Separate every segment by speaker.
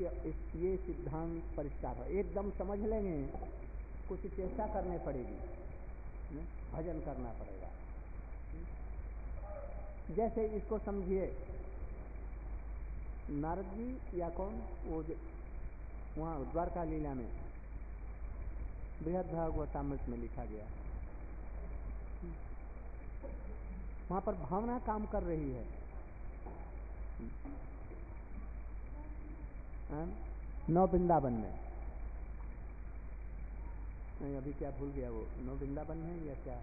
Speaker 1: ये सिद्धांत परिष्कार है, एकदम समझ लेंगे, कुछ चेष्टा करनी पड़ेगी, भजन करना पड़ेगा। जैसे इसको समझिए, नारद जी या कौन, वो वहाँ द्वारका लीला में बृहद भागवतामृत में लिखा गया, वहाँ पर भावना काम कर रही है। नौ वृंदावन में, नहीं अभी क्या भूल गया, वो नौ वृंदावन में या क्या,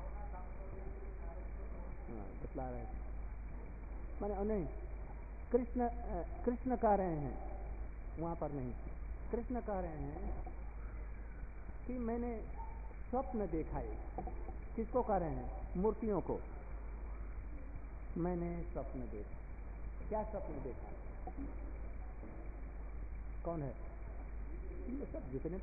Speaker 1: बतला रहे थे मैंने, नहीं कृष्ण कह रहे हैं, वहाँ पर नहीं, कृष्ण कह रहे हैं कि मैंने स्वप्न देखा है। किसको कह रहे हैं? मूर्तियों को। मैंने स्वप्न देखा। क्या स्वप्न देखा? कौन है? ये सब जितने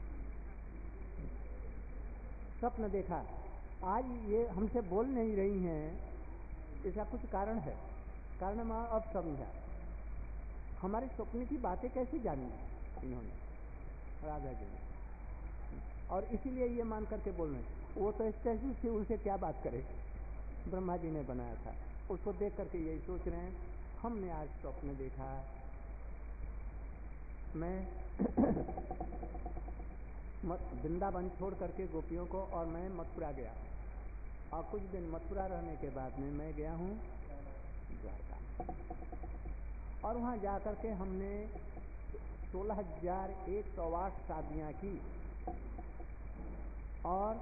Speaker 1: स्वप्न देखा, आज ये हमसे बोल नहीं रही हैं, इसका कुछ कारण है। कारण मैं अब समझा, हमारे स्वप्न की बातें कैसे जानी इन्होंने, राधा जी ने, और इसीलिए ये मान करके बोल रहे हैं। वो तो स्टैचू से उनसे क्या बात करे, ब्रह्मा जी ने बनाया था, उसको देख करके यही सोच रहे हैं, हमने आज स्वप्न देखा, मैं वृंदावन छोड़ करके गोपियों को, और मैं मथुरा गया, और कुछ दिन मथुरा रहने के बाद में मैं गया हूँ द्वारका, और वहाँ जाकर के हमने 16,108 शादियाँ की, और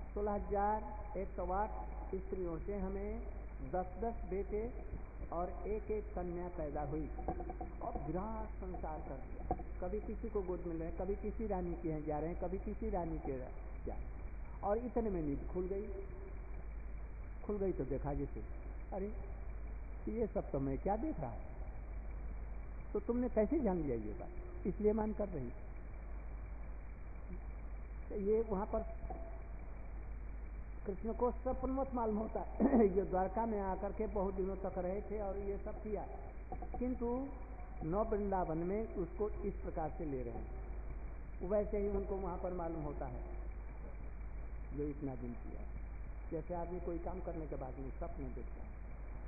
Speaker 1: 16,108 स्त्रियों से हमें 10-10 बेटे और एक एक कन्या पैदा हुई, और विराट संसार कर दिया। कभी किसी को गोद मिल रहे हैं, कभी किसी रानी के यहाँ जा रहे हैं, कभी किसी रानी के जा रहे हैं, और इतने में नींद खुल गई तो देखा जैसे, अरे ये सब तो मैं क्या देख रहा हूँ। तो तुमने कैसे जान लिया ये बात? इसलिए मान कर रही। तो ये वहाँ पर कृष्ण को स्वप्नवत मालूम होता है। ये द्वारका में आकर के बहुत दिनों तक रहे थे और ये सब किया, किंतु नौ वृंदावन में उसको इस प्रकार से ले रहे हैं। वैसे ही उनको वहाँ पर मालूम होता है जो इतना दिन किया। जैसे आदमी कोई काम करने के बाद में स्वप्न देखता है।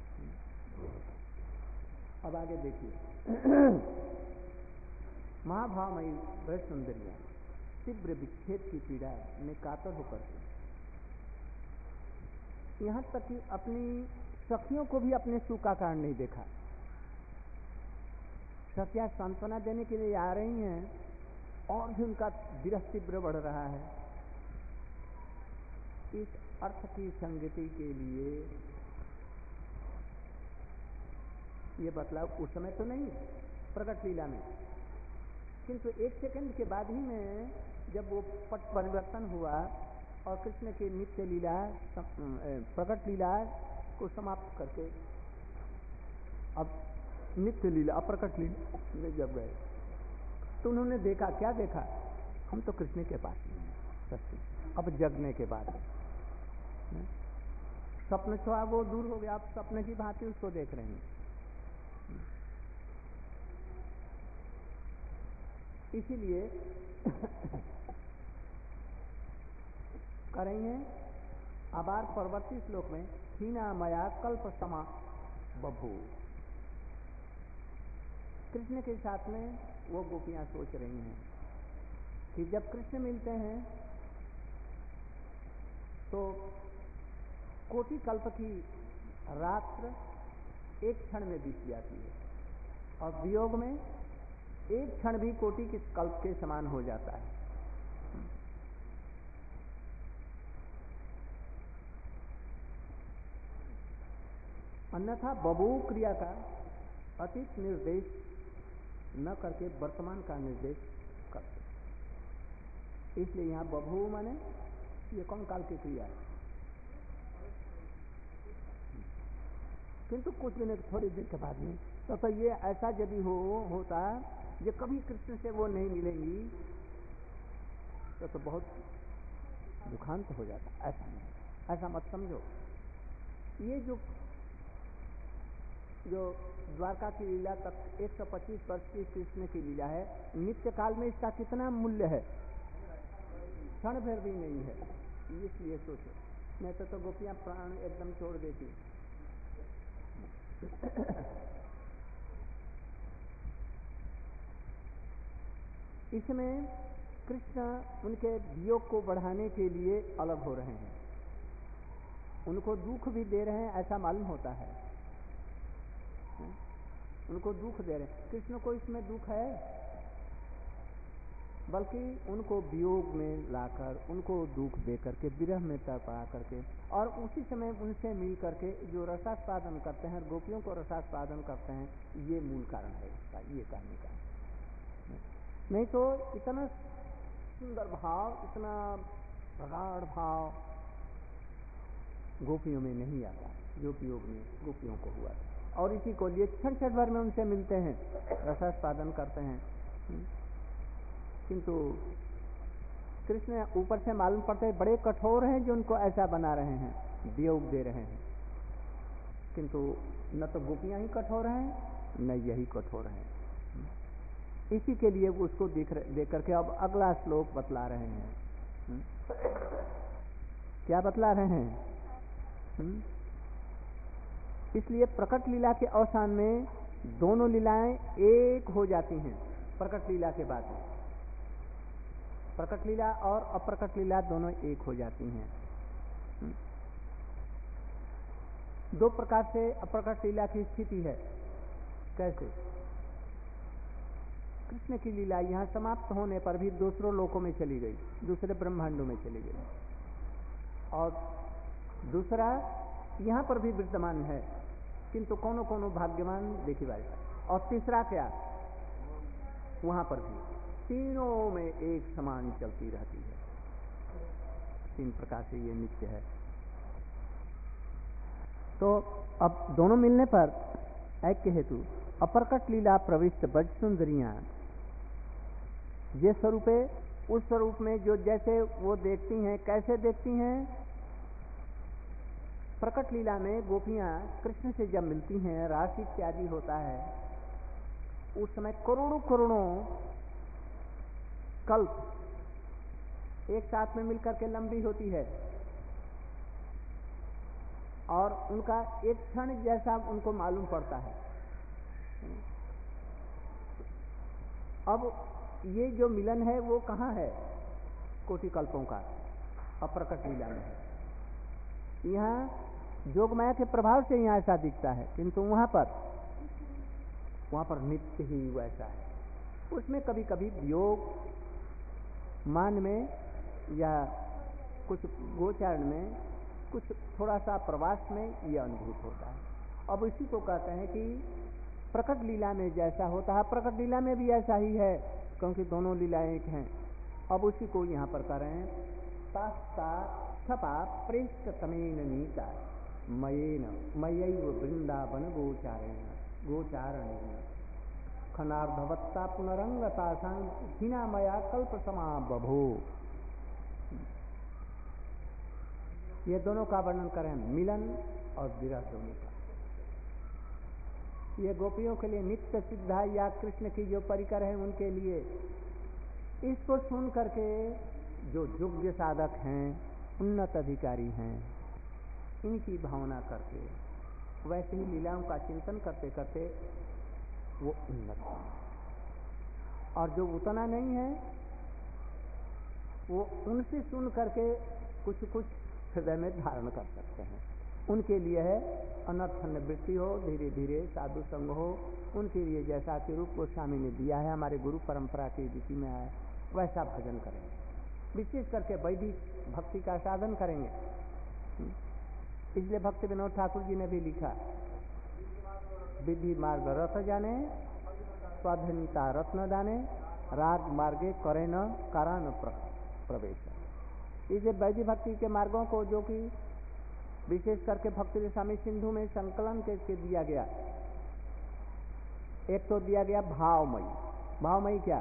Speaker 1: अब आगे देखिए, महाभावमयी वह सुंदरियां तीव्र विच्छेद की पीड़ा में कातर होकर के, यहाँ तक कि अपनी सखियों को भी अपने सुख का कारण नहीं देखा। सखियां सांत्वना देने के लिए आ रही हैं और भी उनका विरह तीव्र बढ़ रहा है। इस अर्थ की संगति के लिए ये बतलाव उस समय तो नहीं प्रकट लीला में, किंतु एक सेकंड के बाद ही में जब वो पट परिवर्तन हुआ और कृष्ण की नित्य लीला प्रकट लीला को समाप्त करके अब नित्य लीला अप्रकट लीला में जब गए तो उन्होंने देखा, क्या देखा? हम तो कृष्ण के पास नहीं हैं सच्ची। अब जगने के बाद स्वप्न छुआ वो दूर हो गया, अब स्वप्न की भांति उसको देख रहे हैं। इसीलिए करेंगे आबार परवर्ती श्लोक में हीना मया कल्प समा बभू। कृष्ण के साथ में वो गोपियां सोच रही हैं कि जब कृष्ण मिलते हैं तो कोटि कल्प की रात्र एक क्षण में बीत जाती है, और वियोग में एक क्षण भी कोटि के कल्प के समान हो जाता है। अन्यथा बभू क्रिया का अतीत निर्देश न करके वर्तमान का निर्देश करते, इसलिए यहां बभू माने ये कौन काल की क्रिया है। किंतु कुछ दिन थोड़ी देर के बाद में तो ये ऐसा यदि होता ये कभी कृष्ण से वो नहीं मिलेंगी तो बहुत दुखांत हो जाता। ऐसा नहीं, ऐसा मत समझो। ये जो जो द्वारका की लीला तक 125 वर्ष की कृष्ण की लीला है, नित्य काल में इसका कितना मूल्य है? क्षण भर भी नहीं है। इसलिए सोचो, नहीं तो गोपियां प्राण एकदम छोड़ देती। इसमें कृष्ण उनके वियोग को बढ़ाने के लिए अलग हो रहे हैं, उनको दुख भी दे रहे हैं, ऐसा मालूम होता है। उनको दुख दे रहे हैं, कृष्ण को इसमें दुख है, बल्कि उनको वियोग में लाकर उनको दुख दे करके विरह में तड़पा करके और उसी समय उनसे मिल करके जो रसास्वादन करते हैं, गोपियों को रसास्वादन करते हैं, ये मूल कारण है इसका, ये कहने का। नहीं तो इतना सुंदर भाव, इतना प्रगाढ़ भाव गोपियों में नहीं आता जो वियोग में गोपियों को हुआ था। और इसी को लिए क्षण क्षण भर में उनसे मिलते हैं, रसास्वादन करते हैं, किंतु कृष्ण ऊपर से मालूम पड़ते हैं बड़े कठोर हैं जो उनको ऐसा बना रहे हैं, वियोग दे रहे हैं। किंतु न तो गोपियां ही कठोर हैं, न यही कठोर हैं। इसी के लिए वो उसको देख करके अब अगला श्लोक बतला रहे हैं। क्या बतला रहे हैं? इसलिए प्रकट लीला के अवसान में दोनों लीलाएं एक हो जाती हैं। प्रकट लीला के बाद में प्रकट लीला और अप्रकट लीला दोनों एक हो जाती हैं। दो प्रकार से अप्रकट लीला की स्थिति है। कैसे? कृष्ण की लीला यहाँ समाप्त होने पर भी दूसरों लोकों में चली गई, दूसरे ब्रह्मांडों में चली गई, और दूसरा यहाँ पर भी विद्यमान है, किंतु कोनो कोनो भाग्यवान देखी बाई। और तीसरा क्या? वहां पर भी तीनों में एक समान चलती रहती है। तीन प्रकार से ये नित्य है। तो अब दोनों मिलने पर ऐक्य हेतु अप्रकट लीला प्रविष्ट ब्रज सुंदरियां ये स्वरूप है, उस स्वरूप में जो जैसे वो देखती हैं, कैसे देखती हैं? प्रकट लीला में गोपियां कृष्ण से जब मिलती हैं, रास इत्यादि होता है, उस समय करोड़ों करोड़ों कल्प एक साथ में मिलकर के लंबी होती है, और उनका एक क्षण जैसा उनको मालूम पड़ता है। अब ये जो मिलन है वो कहाँ है? कोटि कल्पों का अप्रकट लीला में है। यहाँ जोगमाया के प्रभाव से यहाँ ऐसा दिखता है, किंतु वहाँ पर नित्य ही वैसा है। उसमें कभी कभी वियोग मान में या कुछ गोचारण में, कुछ थोड़ा सा प्रवास में यह अनुभूत होता है। अब इसी को कहते हैं कि प्रकट लीला में जैसा होता है प्रकट लीला में भी ऐसा ही है, क्योंकि दोनों लीलाएं एक हैं। अब उसी को यहाँ पर कर रहे हैं। तास्ता छपा प्रेष्ट तमेन नीता मयेन मयैव वृंदावन गोचारणेन खनार्धवत्ता पुनरंगता हिना मया कल्प समा बभो। ये दोनों का वर्णन करें, मिलन और विरह दोनों का। ये गोपियों के लिए नित्य सिद्धा या कृष्ण की जो परिकर है उनके लिए, इसको सुन करके जो योग्य साधक हैं, उन्नत अधिकारी हैं, इनकी भावना करके वैसे ही लीलाओं का चिंतन करते करते वो उन्नत है। और जो उतना नहीं है वो उनसे सुन करके कुछ कुछ हृदय में धारण कर सकते हैं। उनके लिए है अनर्थ निवृत्ति हो, धीरे धीरे साधु संग हो, उनके लिए जैसा कि रूप गोस्वामी ने दिया है, हमारे गुरु परंपरा की रीति में आया, वैसा भजन करेंगे। विशेष करके वैदिक भक्ति का साधन करेंगे। इसलिए भक्ति विनोद ठाकुर जी ने भी लिखा, विधि मार्ग रथ जाने, स्वाधीनता रत्न दाने, राग मार्गे करे न कारा न प्रवेश। इसे वैदिक भक्ति के मार्गों को, जो कि विशेष करके भक्ति रसामी सिंधु में संकलन करके दिया गया। एक तो दिया गया भावमयी। भावमयी क्या?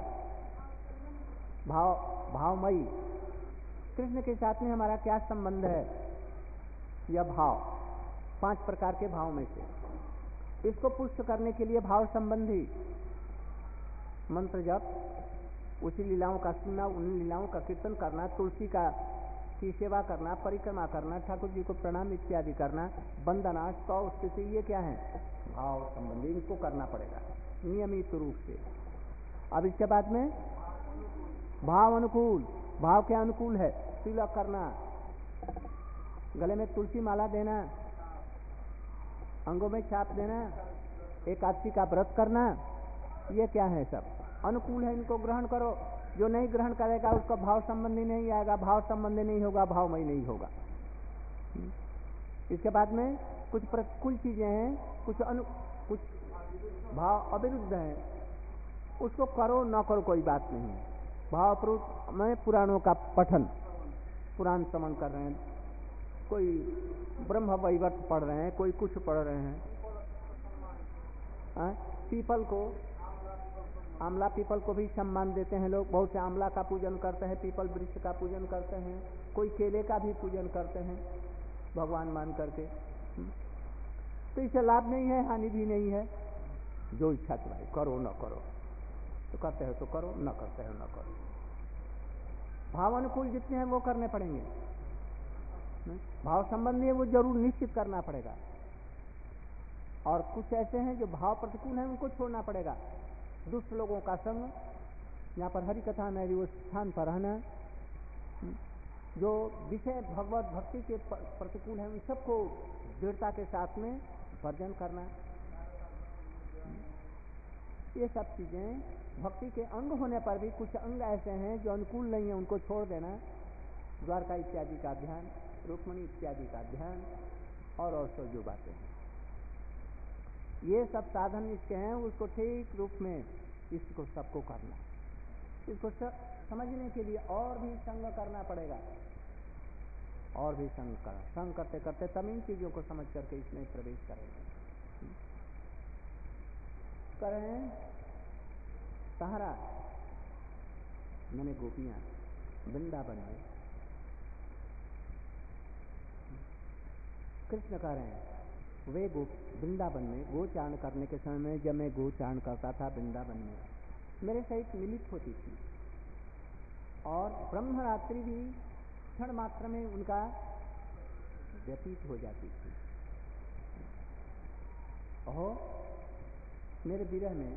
Speaker 1: भावमयी कृष्ण के साथ में हमारा क्या संबंध है? यह भाव 5 प्रकार के भाव में से इसको पुष्ट करने के लिए भाव संबंधी मंत्र जप, उसी लीलाओं का सुनना, उन लीलाओं का कीर्तन करना, तुलसी की सेवा करना, परिक्रमा करना, ठाकुर जी को प्रणाम इत्यादि करना, वंदना, स्तव, स्तुति, ये क्या है? भाव संबंधी। इनको करना पड़ेगा नियमित रूप से। अब इसके बाद में भाव अनुकूल। भाव के अनुकूल है तिलक करना, गले में तुलसी माला देना, अंगों में छाप देना, एकादशी का व्रत करना, ये क्या है? सब अनुकूल है, इनको ग्रहण करो। जो नहीं ग्रहण करेगा उसका भाव संबंधी नहीं आएगा, भाव संबंधी नहीं होगा, भावमय नहीं होगा। इसके बाद में कुछ प्रतिकूल चीजें हैं, कुछ भाव अविरुद्ध हैं, उसको करो न करो कोई बात नहीं है। भाव में पुराणों का पठन, पुराण श्रवण कर रहे हैं, कोई ब्रह्म वैवर्त पढ़ रहे हैं, कोई कुछ पढ़ रहे हैं। पीपल को, आंवला पीपल को भी सम्मान देते हैं लोग। बहुत से आंवला का पूजन करते हैं, पीपल वृक्ष का पूजन करते हैं, कोई केले का भी पूजन करते हैं भगवान मान करके। तो इससे लाभ नहीं है, हानि भी नहीं है। जो इच्छा तुम्हारी, करो न करो, तो करते हो तो करो, न करते हो न करो। भाव अनुकूल जितने हैं वो करने पड़ेंगे। भाव संबंधी है वो जरूर निश्चित करना पड़ेगा। और कुछ ऐसे हैं जो भाव प्रतिकूल हैं, उनको छोड़ना पड़ेगा। दुष्ट लोगों का संग, यहाँ पर हरि कथा में वो स्थान पर रहना, जो विषय भगवत भक्ति के प्रतिकूल हैं, उन सबको दृढ़ता के साथ में वर्जन करना। ये सब चीजें भक्ति के अंग होने पर भी कुछ अंग ऐसे हैं जो अनुकूल नहीं है, उनको छोड़ देना। द्वारका इत्यादि का ध्यान, रुक्मणी इत्यादि का ध्यान, और सब जो बातें हैं, ये सब साधन इसके हैं, उसको ठीक रूप में इसको सबको करना। इसको समझने के लिए और भी संग करना पड़ेगा, और भी संग करते करते तब इन चीजों को समझ करके इसमें प्रवेश करेंगे। करें सहारा मैंने गोपियां वृंदावन में, कृष्ण कह रहे हैं वे वृंदावन में गोचारण करने के समय में, जब मैं गोचारण करता था वृंदावन में, मेरे सहित मिलित होती थी, और ब्रह्मरात्रि भी क्षण मात्र में उनका व्यतीत हो जाती थी। और मेरे विरह में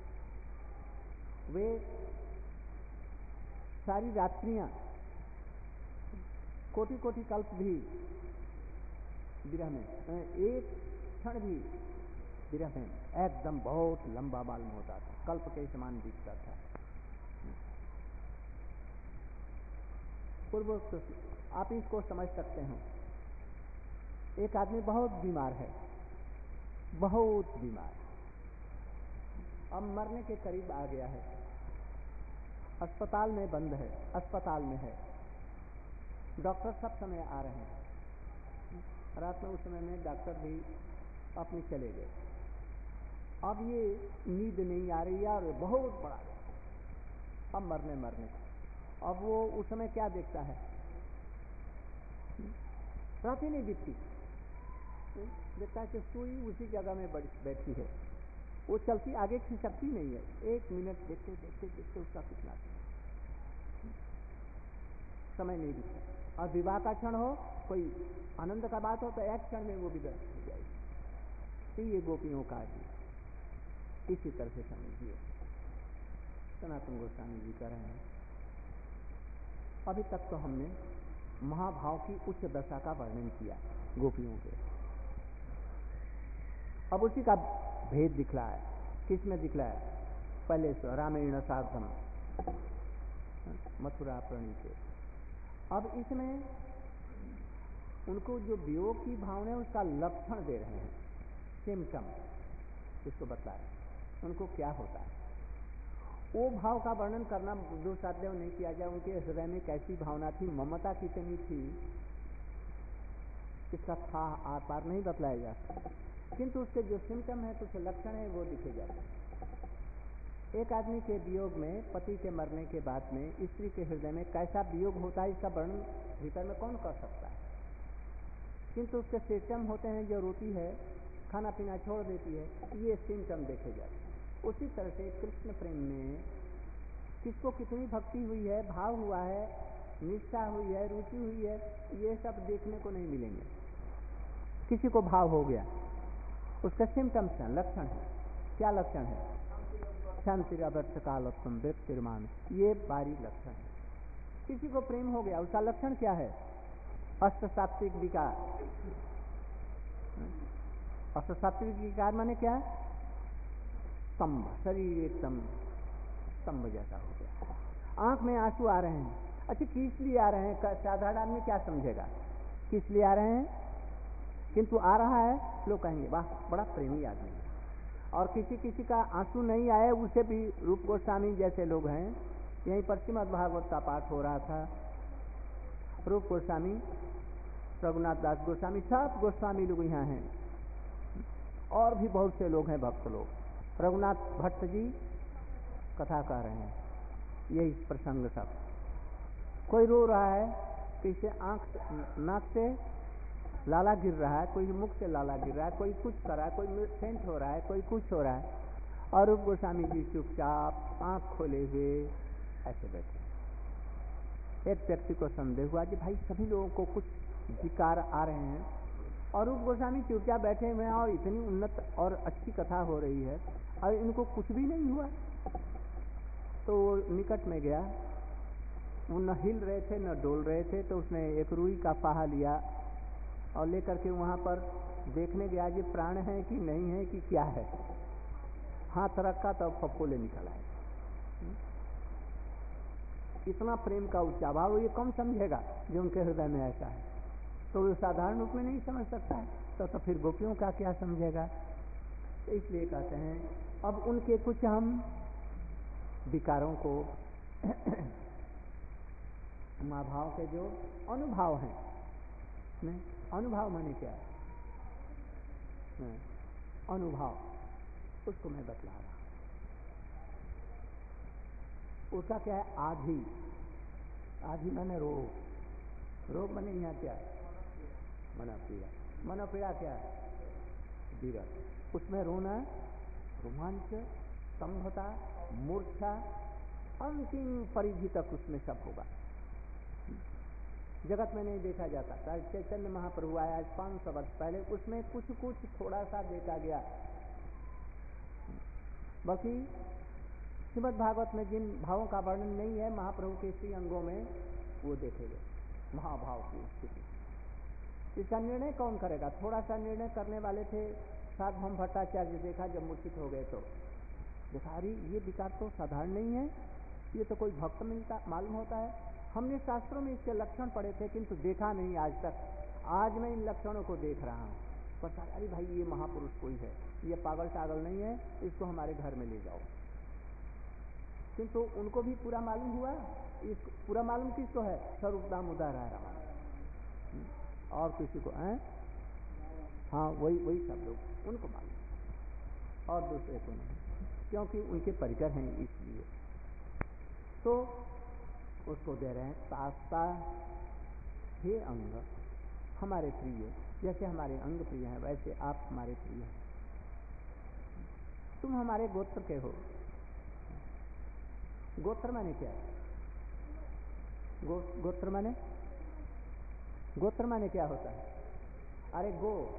Speaker 1: वे सारी रात्रियां, कोटि कोटि कल्प भी विरह में, एक क्षण भी विरह में एकदम बहुत लंबा मालूम होता था, कल्प के समान दिखता था। पूर्व आप इसको समझ सकते हो। एक आदमी बहुत बीमार है, बहुत बीमार, अब मरने के करीब आ गया है, अस्पताल में बंद है, अस्पताल में है, डॉक्टर सब समय आ रहे हैं। रात में उस समय में डॉक्टर भी अपने चले गए। अब ये नींद नहीं आ रही है और बहुत बड़ा, अब मरने अब वो उस समय क्या देखता है, रात ही नहीं बीतती, देखता है कि सुई उसी जगह में बैठी है, वो चलती आगे खिसकती नहीं है। एक मिनट देखते देखते देखते उसका कितना समय नहीं बीतता। और विवाह का क्षण हो, कोई आनंद का बात हो, तो एक क्षण में वो विदा हो जाएगी। तो ये गोपियों का भी इसी तरह से समझिए। सनातन गोस्वामी जी कह रहे हैं, अभी तक तो हमने महाभाव की उच्च दशा का वर्णन किया गोपियों के, अब उसी का भेद दिखला है। किसमें दिखला है? पहले से रामेण साधम मथुरा प्रणीते। अब इसमें उनको जो वियोग की भावना है उसका लक्षण दे रहे हैं, सिम्टम इसको बता रहे हैं उनको क्या होता है। वो भाव का वर्णन करना दुस्साध्य नहीं किया जाए। उनके हृदय में कैसी भावना थी, ममता कितनी थी, इसका था आर पार नहीं बतलाया जा सकता, किंतु उसके जो सिम्टम है, कुछ लक्षण है, वो दिखे जाते हैं। एक आदमी के वियोग में, पति के मरने के बाद में स्त्री के हृदय में कैसा वियोग होता है, इसका वर्णन भीतर में कौन कर सकता है। किंतु उसके सिम्टम होते हैं, जो रोती है खाना पीना छोड़ देती है, ये सिम्टम देखे जाते हैं। उसी तरह से कृष्ण प्रेम में किसको कितनी भक्ति हुई है, भाव हुआ है, निष्ठा हुई है, रुचि हुई है, ये सब देखने को नहीं मिलेंगे। किसी को भाव हो गया, उसका सिम्टम्स है, लक्षण है। क्या लक्षण है? शांति अभर्थ कालोत्तम व्यक्तिर्मान, ये बारीक लक्षण है। किसी को प्रेम हो गया, उसका लक्षण क्या है? अष्ट सात्विक विकार। अष्ट सात्विक विकार माने क्या है? स्तंभ, शरीर एकदम स्तंभ जैसा हो गया, आंख में आंसू आ रहे हैं। अच्छा, किस लिए आ रहे हैं? साधारण आदमी क्या समझेगा किस लिए आ रहे हैं, किंतु आ रहा है, लोग कहेंगे वाह बड़ा प्रेमी आदमी है। और किसी किसी का आंसू नहीं आए, उसे भी रूप गोस्वामी जैसे लोग हैं, यहीं पर श्रीमद् भागवत का पाठ हो रहा था, रूप गोस्वामी, रघुनाथ दास गोस्वामी, सब गोस्वामी लोग यहाँ हैं, और भी बहुत से लोग हैं, भक्त लोग। रघुनाथ भट्ट जी कथा कह रहे हैं, यही प्रसंग सब। कोई रो रहा है, किसी आंख नाक से लाला गिर रहा है, कोई मुख से लाला गिर रहा है, कोई कुछ कर रहा है, कोई फेंट हो रहा है, कोई कुछ हो रहा है, और रूप गोस्वामी जी चुपचाप आंख खोले हुए ऐसे बैठे। एक व्यक्ति को संदेह हुआ कि भाई सभी लोगों को कुछ विकार आ रहे हैं और रूप गोस्वामी चुपचाप बैठे हुए हैं, और इतनी उन्नत और अच्छी कथा हो रही है और इनको कुछ भी नहीं हुआ। तो वो निकट में गया, वो न हिल रहे थे न डोल रहे थे, तो उसने एक रुई का फाहा लिया और लेकर के वहाँ पर देखने गया कि प्राण है कि नहीं है कि क्या है। हाथ रखा तो फफोले निकल आए। इतना प्रेम का ऊंचा भाव ये कम समझेगा जो उनके हृदय में ऐसा है, तो वो साधारण रूप में नहीं समझ सकता है, तो फिर गोपियों का क्या समझेगा। तो इसलिए कहते हैं अब उनके कुछ हम विकारों को महाभाव के जो अनुभाव हैं, नहीं अनुभव माने क्या है? अनुभव, उसको मैं बतला रहा हूं। उसका क्या है? आधि, आधि माने रोग, रोग माने यहाँ क्या है? मनोपीड़ा। मनोपीड़ा क्या है? विरह। उसमें रोना, रोमांच, स्तंभता, मूर्छा, अंतिम परिधि तक उसमें सब होगा। जगत में नहीं देखा जाता। चैतन्य महाप्रभु आया आज 500 वर्ष पहले, उसमें कुछ कुछ थोड़ा सा देखा गया, बाकी श्रीमद् भागवत में जिन भावों का वर्णन नहीं है महाप्रभु के श्री अंगों में, वो देखे गए महाभाव की स्थिति। इसका निर्णय कौन करेगा? थोड़ा सा निर्णय करने वाले थे सार्वभौम भट्टाचार्य। देखा जब मूर्छित हो गए तो देखा अरे ये विकार तो साधारण नहीं है, ये तो कोई भक्त मिलता मालूम होता है। हमने शास्त्रों में इसके लक्षण पढ़े थे किंतु देखा नहीं आज तक। आज मैं इन लक्षणों को देख रहा हूँ। पर अरे भाई ये महापुरुष कोई है, ये पागल टागल नहीं है, इसको हमारे घर में ले जाओ। किंतु उनको भी पूरा मालूम हुआ। इसको पूरा मालूम किसको है? स्वरूप दामोदर है रमन, और किसी को है? हाँ वही सब लोग, उनको मालूम, और दूसरे को नहीं, क्योंकि उनके परिकर हैं इसलिए। तो उसको दे रहे हैं शास्ता, हे अंग हमारे प्रिय, जैसे हमारे अंग प्रिय हैं वैसे आप हमारे प्रिय हैं। तुम हमारे गोत्र के हो। गोत्र माने क्या है? गोत्र माने, गोत्र माने क्या होता है? अरे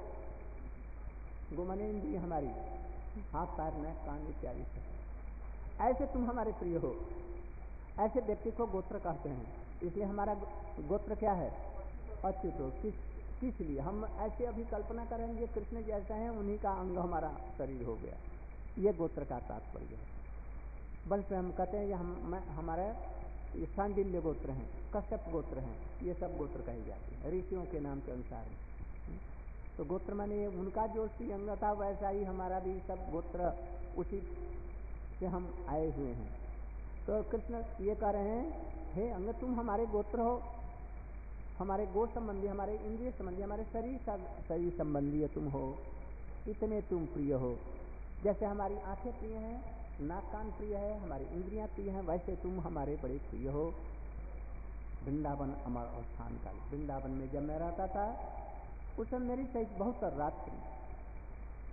Speaker 1: गो माने इंद्रिय हमारी, हाथ पैर नाक कान इत्यादि सब। ऐसे तुम हमारे प्रिय हो, ऐसे व्यक्ति को गोत्र कहते हैं। इसलिए हमारा गोत्र क्या है? अच्युत हो। किस लिए हम ऐसे अभी कल्पना करेंगे कृष्ण जैसे हैं, उन्हीं का अंग हमारा शरीर हो गया, ये गोत्र का तात्पर्य है। वंश में हम कहते हैं ये हमारे ये सांडिल्य गोत्र हैं, कश्यप गोत्र हैं, ये सब गोत्र कहे जाते हैं ऋषियों के नाम के अनुसार। तो गोत्र माने उनका जो श्री अंग था वैसा ही हमारा भी सब गोत्र, उसी से हम आए हुए हैं। तो कृष्ण ये कह रहे हैं हे अंग तुम हमारे गोत्र हो, हमारे गो संबंधी, हमारे इंद्रिय संबंधी, हमारे शरीर संबंधी तुम हो, इतने तुम प्रिय हो। जैसे हमारी आंखें प्रिय हैं, नाक कान प्रिय है, हमारी इंद्रियां प्रिय हैं, वैसे तुम हमारे बड़े प्रिय हो। वृंदावन अमर और स्थान काल, वृंदावन में जब मैं रहता था उस समय मेरी सहित बहुत रात थी,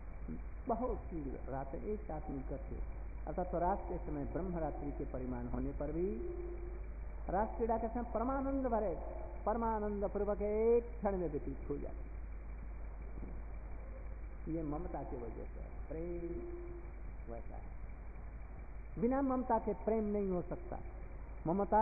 Speaker 1: बहुत सी रातें एक साथ मिलकर थे, अर्थात तो रात के समय ब्रह्मरात्रि के परिमाण होने पर भी रास क्रीड़ा के समय परमानंद भरे, परमानंद पूर्वक एक क्षण में व्यतीत हो जाती। ये ममता की वजह से है, प्रेम वैसा है। बिना ममता के प्रेम नहीं हो सकता। ममता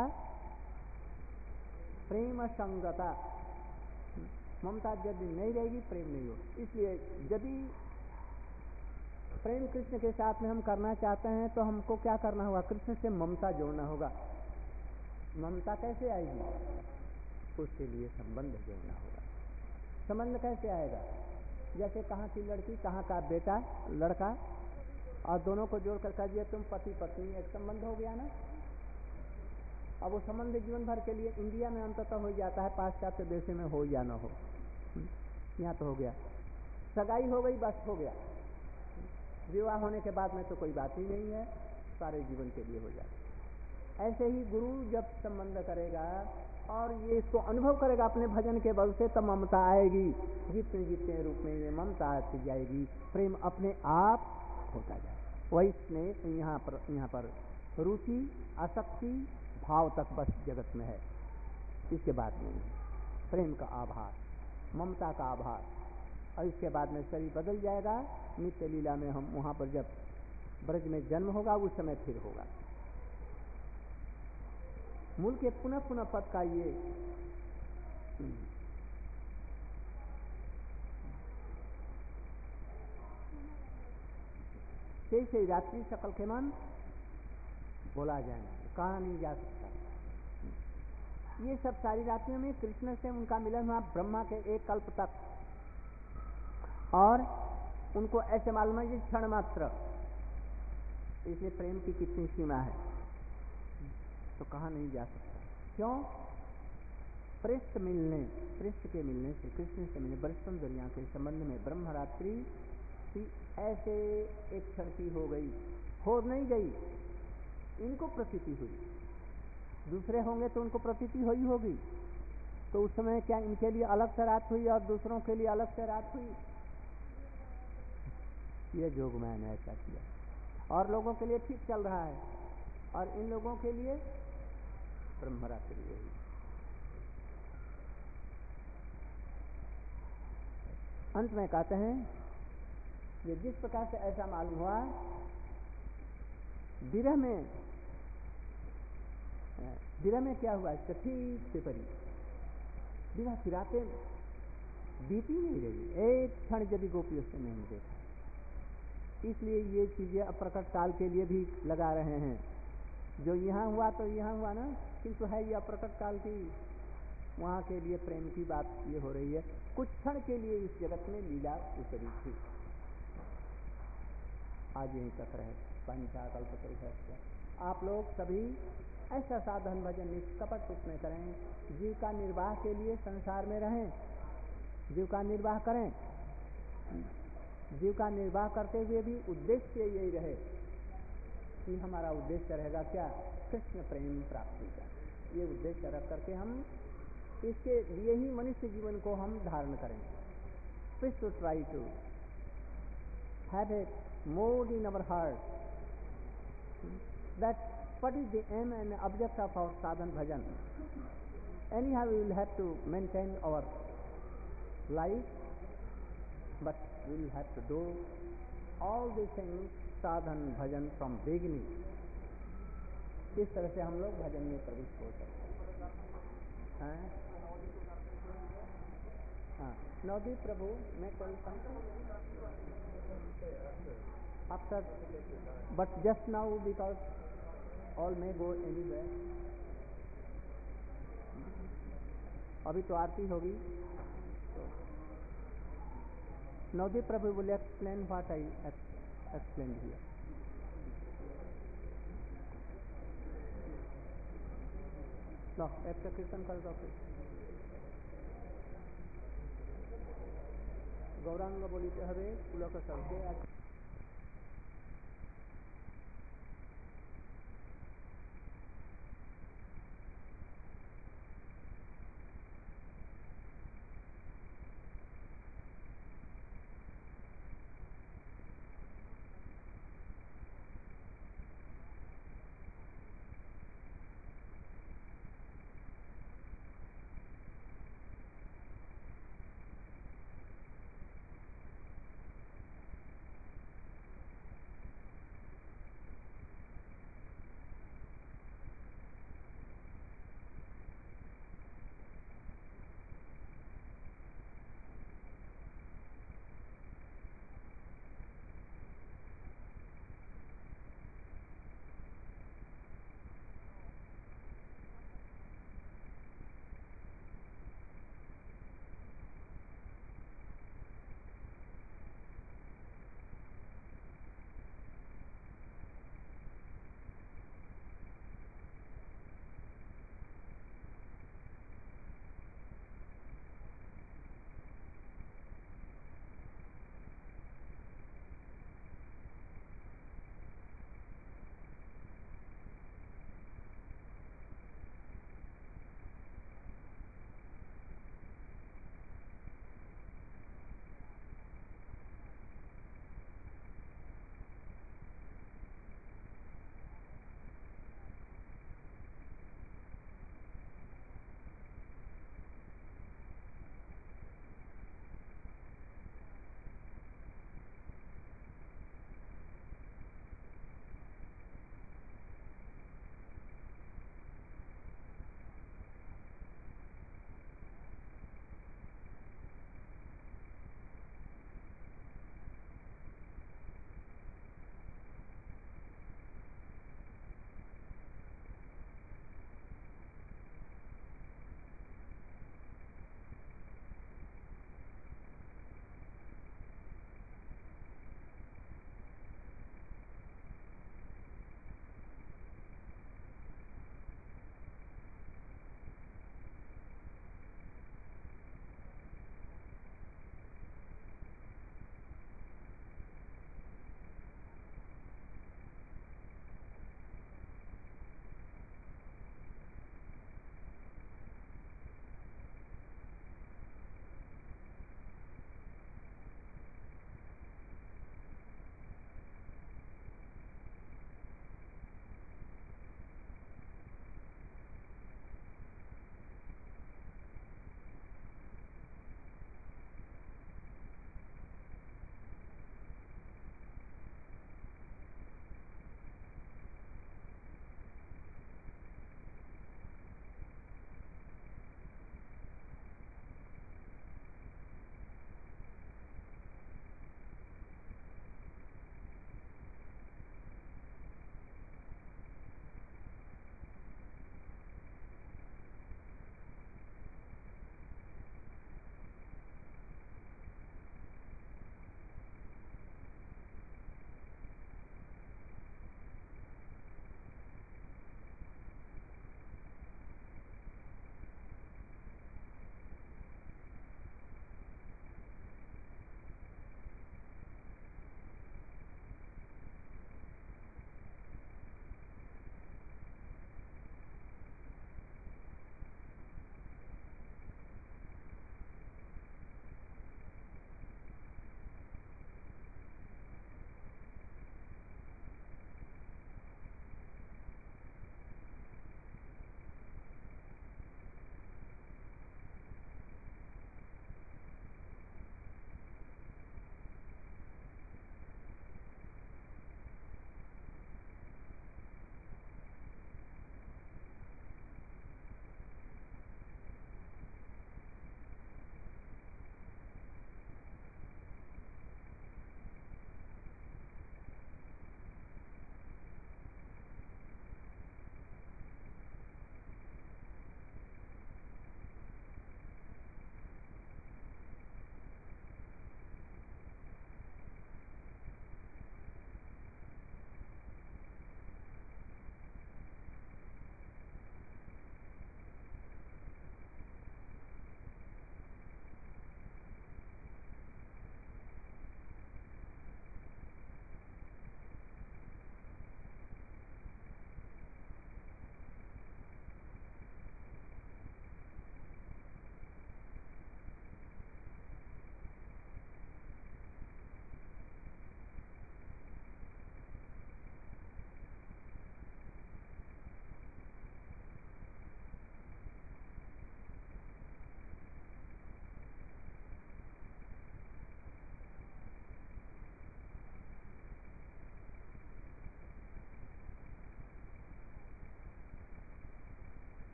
Speaker 1: प्रेम संगता, ममता यदि नहीं रहेगी प्रेम नहीं हो। इसलिए यदि प्रेम कृष्ण के साथ में हम करना चाहते हैं तो हमको क्या करना होगा? कृष्ण से ममता जोड़ना होगा। ममता कैसे आएगी? उसके लिए संबंध जोड़ना होगा। संबंध कैसे आएगा? जैसे कहाँ की लड़की, कहाँ का बेटा लड़का, और दोनों को जोड़ कर कह दिया तुम पति पत्नी, एक संबंध हो गया ना। अब वो संबंध जीवन भर के लिए इंडिया में अंततः हो जाता है, पाश्चात्य देश में हो या न हो, यहाँ तो हो गया, सगाई हो गई, बस हो गया। विवाह होने के बाद में तो कोई बात ही नहीं है, सारे जीवन के लिए हो जाता। ऐसे ही गुरु जब संबंध करेगा और ये इसको अनुभव करेगा अपने भजन के बल से, तब ममता आएगी। जितने जितने रूप में ये ममता आती जाएगी, प्रेम अपने आप होता जाएगा। वही स्नेह यहाँ पर रुचि, आसक्ति, भाव तक बस जगत में है, इसके बाद नहीं है। प्रेम का आभास, ममता का आभास, और इसके बाद में शरीर बदल जाएगा। नित्य लीला में हम वहाँ पर जब ब्रज में जन्म होगा उस समय फिर होगा। मूल के पुनः पुनः पद का ये से रात्रि सकल के मन बोला जाए, कहा नहीं जा सकता। ये सब सारी रात्रियों में कृष्ण से उनका मिलन हुआ ब्रह्मा के एक कल्प तक, और उनको ऐसे मालूम है क्षण मात्र। इसलिए प्रेम की कितनी सीमा है तो कहा नहीं जा सकता। क्यों? पृष्ठ के मिलने से, कृष्ण से मिलने, बृहस्पति दरिया के संबंध में ब्रह्मरात्रि ऐसे एक क्षण की हो गई, हो नहीं गई, इनको प्रतीति हुई। दूसरे होंगे तो उनको प्रतीति हुई होगी, तो उस समय क्या इनके लिए अलग से रात हुई और दूसरों के लिए अलग से रात हुई? ये जोगमाया ने ऐसा किया, और लोगों के लिए ठीक चल रहा है, और इन लोगों के लिए ब्रह्मरात्रि हुई। अंत में कहते हैं ये जिस प्रकार से ऐसा मालूम हुआ, विरह में क्या हुआ? इसका ठीक से परी विरह की रातें बीती नहीं रही, एक क्षण यदि गोपियों से नहीं देखा। इसलिए ये चीजें अप्रकट काल के लिए भी लगा रहे हैं। जो यहाँ हुआ तो यहाँ हुआ ना, किंतु है ये अप्रकट काल की, वहाँ के लिए प्रेम की बात ये हो रही है। कुछ क्षण के लिए इस जगत में लीला उतरी थी, आज यहीं तक रहे। पंचाकल्पतरुभ्यश्च। आप लोग सभी ऐसा साधन भजन निष्कपट रूप में करें, जीविका निर्वाह के लिए संसार में रहें, जीविका निर्वाह करें। जीविका निर्वाह करते हुए भी उद्देश्य यही रहे कि हमारा उद्देश्य रहेगा क्या? कृष्ण प्रेम प्राप्ति का। ये उद्देश्य रख करके हम इसके लिए ही मनुष्य जीवन को हम धारण करें। Please to try to have a mode in our heart that what is the aim and object of our sadhan bhajan. Anyhow we will have to maintain our life, but we will have to do all these things sadhan bhajan from beginning. इस तरह से हम लोग भजन में प्रविष्ट हो सकते हैं। हाँ, नवदीप प्रभु मैं tell something after, but just now because all may go anywhere. अभी तो आरती होगी, तो नवदीप प्रभु will explain what I explain here. लो एक कीर्तन कर दो फिर। गौरांग बोलिते हवे पुलक सबके